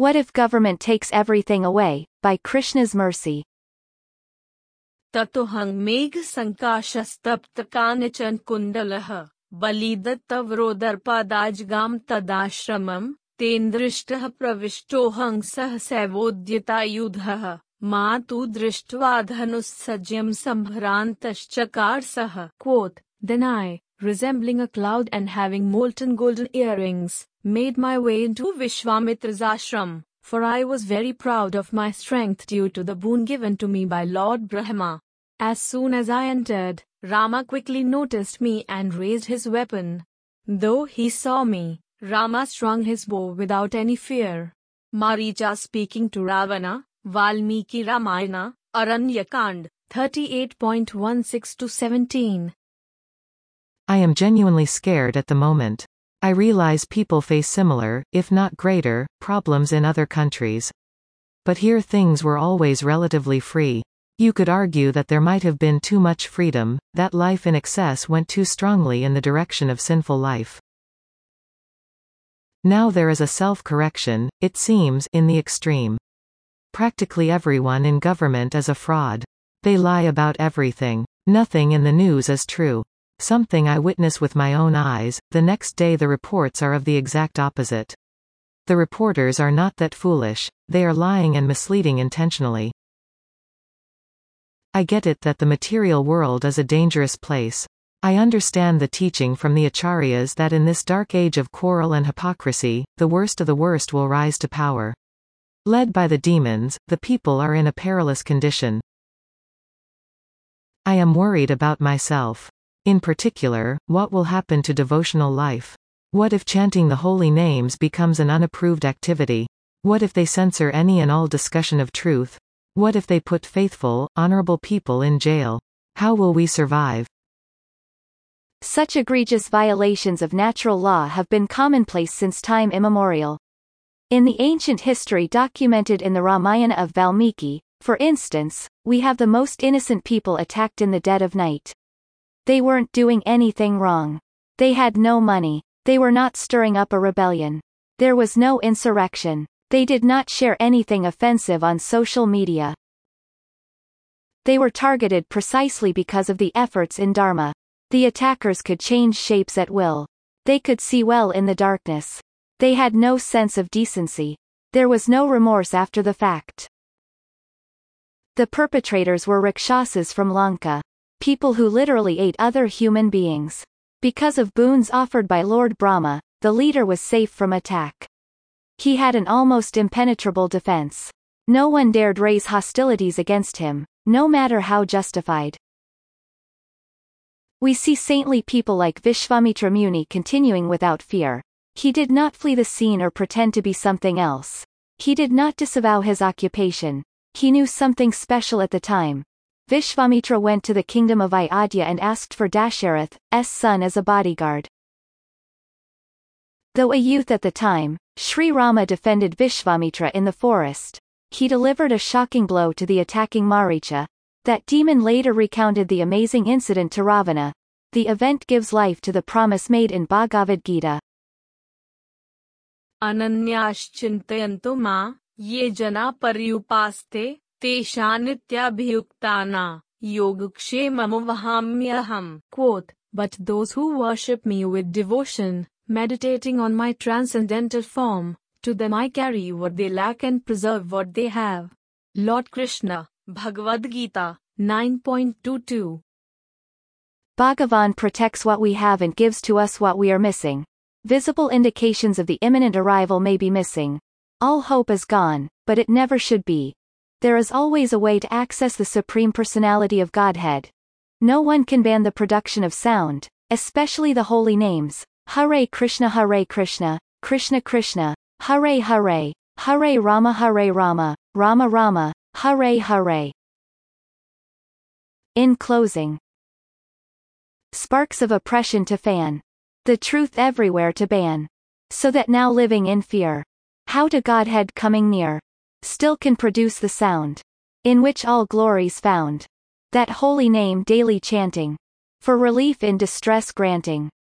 What if government takes everything away, by Krishna's mercy? ततोहं मेघ संकाशस्तप्त कानिचन कुंडलः बलिदत्तवरोदर्पादाजगाम तदाश्रमं तेन्द्रिष्टः प्रविष्टोऽहं सहसैवोद्यतायुधः मातु दृष्ट्वा धनुस्सज्यं सम्भ्रान्तश्चकार सः. Quote, then I, resembling a cloud and having molten golden earrings, made my way into Vishwamitra's ashram, for I was very proud of my strength due to the boon given to me by Lord Brahma. As soon as I entered, Rama quickly noticed me and raised his weapon. Though he saw me, Rama strung his bow without any fear. Maricha speaking to Ravana, Valmiki Ramayana, Aranyakand, 38.16-17. I am genuinely scared at the moment. I realize people face similar, if not greater, problems in other countries. But here things were always relatively free. You could argue that there might have been too much freedom, that life in excess went too strongly in the direction of sinful life. Now there is a self-correction, it seems, in the extreme. Practically everyone in government is a fraud. They lie about everything. Nothing in the news is true. Something I witness with my own eyes, the next day the reports are of the exact opposite. The reporters are not that foolish, they are lying and misleading intentionally. I get it that the material world is a dangerous place. I understand the teaching from the Acharyas that in this dark age of quarrel and hypocrisy, the worst of the worst will rise to power. Led by the demons, the people are in a perilous condition. I am worried about myself. In particular, what will happen to devotional life? What if chanting the holy names becomes an unapproved activity? What if they censor any and all discussion of truth? What if they put faithful, honorable people in jail? How will we survive? Such egregious violations of natural law have been commonplace since time immemorial. In the ancient history documented in the Ramayana of Valmiki, for instance, we have the most innocent people attacked in the dead of night. They weren't doing anything wrong. They had no money. They were not stirring up a rebellion. There was no insurrection. They did not share anything offensive on social media. They were targeted precisely because of the efforts in Dharma. The attackers could change shapes at will. They could see well in the darkness. They had no sense of decency. There was no remorse after the fact. The perpetrators were Rakshasas from Lanka. People who literally ate other human beings. Because of boons offered by Lord Brahma, the leader was safe from attack. He had an almost impenetrable defense. No one dared raise hostilities against him, no matter how justified. We see saintly people like Vishwamitra Muni continuing without fear. He did not flee the scene or pretend to be something else. He did not disavow his occupation. He knew something special at the time. Vishwamitra went to the kingdom of Ayodhya and asked for Dasharath's son as a bodyguard. Though a youth at the time, Sri Rama defended Vishwamitra in the forest. He delivered a shocking blow to the attacking Maricha. That demon later recounted the amazing incident to Ravana. The event gives life to the promise made in Bhagavad Gita. Ananyaschintayanto ma, ye jana paryupaste, teshanithyabhyuktana, yogakshemamavahamyaham. Quote, but those who worship me with devotion, meditating on my transcendental form, to them I carry what they lack and preserve what they have. Lord Krishna, Bhagavad Gita, 9.22. Bhagavan protects what we have and gives to us what we are missing. Visible indications of the imminent arrival may be missing. All hope is gone, but it never should be. There is always a way to access the Supreme Personality of Godhead. No one can ban the production of sound, especially the holy names. Hare Krishna, Krishna Krishna, Hare Hare, Hare Rama, Rama Rama, Hare Hare. In closing. Sparks of oppression to fan. The truth everywhere to ban. So that now living in fear. How to Godhead coming near. Still can produce the sound. In which all glory's found. That holy name daily chanting. For relief in distress granting.